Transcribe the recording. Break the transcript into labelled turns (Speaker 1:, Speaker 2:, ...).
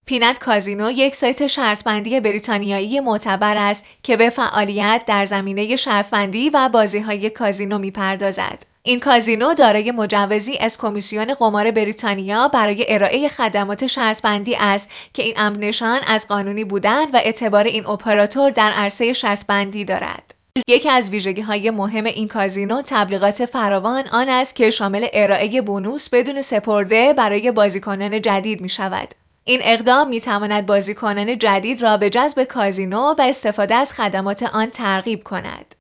Speaker 1: پینت کازینو یک سایت شرط‌بندی بریتانیایی معتبر است که به فعالیت در زمینه شرط‌بندی و بازی‌های کازینو می‌پردازد. این کازینو دارای مجوزی از کمیسیون قمار بریتانیا برای ارائه خدمات شرط‌بندی است که این امر نشان از قانونی بودن و اعتبار این اپراتور در عرصه شرط‌بندی دارد. یکی از ویژگی‌های مهم این کازینو تبلیغات فراوان آن است که شامل ارائه بونوس بدون سپرده برای بازیکنان جدید می‌شود. این اقدام می‌تواند بازیکنان جدید را به جذب کازینو و استفاده از خدمات آن ترغیب کند.